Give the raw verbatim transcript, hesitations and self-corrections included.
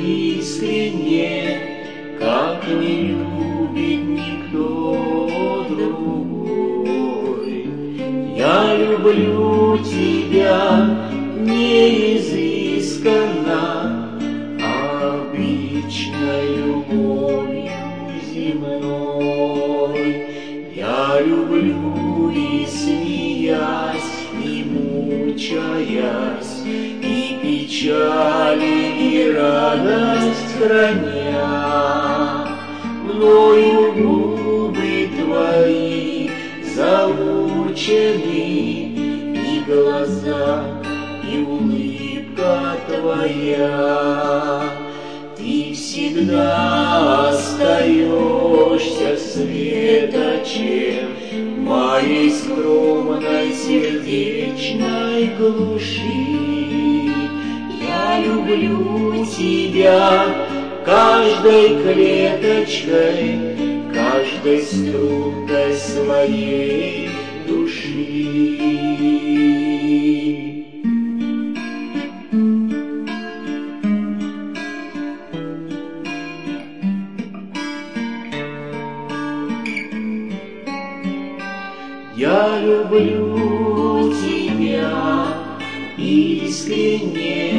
искренне, как не любит никто другой. Я люблю тебя не изысканно, обычной любовью земной. Я люблю и смеясь, и мучаясь, и печали, и радость храня. Мною губы твои заучены, и глаза, и улыбка твоя. Ты всегда остаешься светочем моей скромной сердечной глуши. Я люблю тебя каждой клеточкой, каждой стрункой своей души. Я люблю тебя искренне,